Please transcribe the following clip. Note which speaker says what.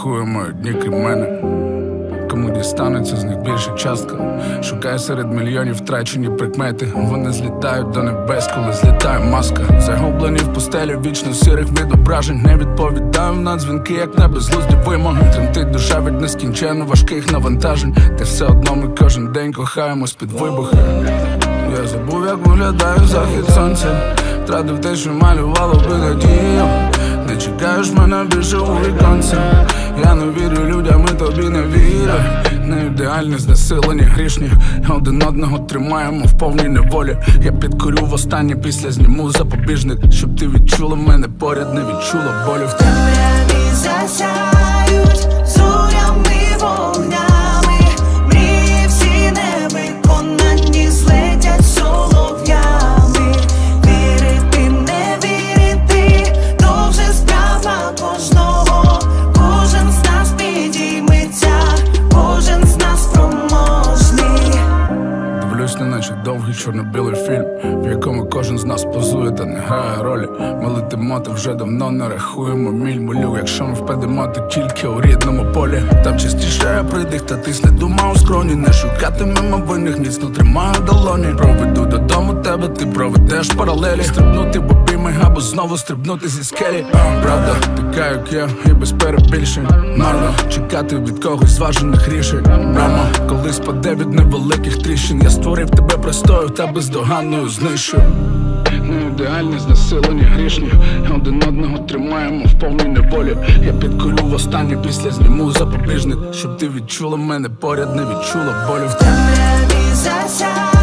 Speaker 1: рахуємо одні крім мене. Кому дістанеться з них більша частка. Шукає серед мільйонів втрачені прикмети. Вони злітають до небес, коли злітає маска. Загублені в пустелі вічно сірих відображень. Не відповідаю на дзвінки, як на безглузді вимоги. Тремтить душа від нескінченно важких навантажень. Та все одно ми кожен день кохаємось під вибухи. Я забув, як виглядає захід сонця. Втратив те, що малювало би надію. Не чекаєш мене більше у віконця. Я не вірю людям, і тобі не вірю. Не ідеальні, знесилені, грішні. Один одного тримаємо в повній неволі. Я підкорю востаннє, після зніму запобіжник. Щоб ти відчула мене поряд, не відчула болю в тебе.
Speaker 2: Темряві засяють зорями вогнями. Мрії всі невиконані злетять солов'ями. Вірити, не вірити, то вже справа кожного. Кожен з нас підійметься, кожен з нас спроможний.
Speaker 1: Дивлюсь, неначе довгий чорно-білий фільм, в якому кожен з нас позує та не грає ролі. Ми летимо, та вже давно не рахуємо міль. Молю, якщо ми впадемо, то тільки у рідному полі. Там частіше я придих, та тисне дума у скроні. Не шукатимемо винних, міцно тримаю долоні. Проведу додому тебе, ти проведеш паралелі. Стрибнути в обійми або знову стрибнути зі скелі. Правда, така як я, і без перебільшень. Марно чекати від когось зважених рішень. Мама, коли спаде від невеликих тріщин. Я створив тебе простою та бездоганною знищую. Не ідеальні, знесилені, грішні. Один одного тримаємо в повній неволі. Я підкорю востаннє, після зніму запобіжник. Щоб ти відчула мене поряд, не відчула болю в тебе.
Speaker 2: Темряві засяють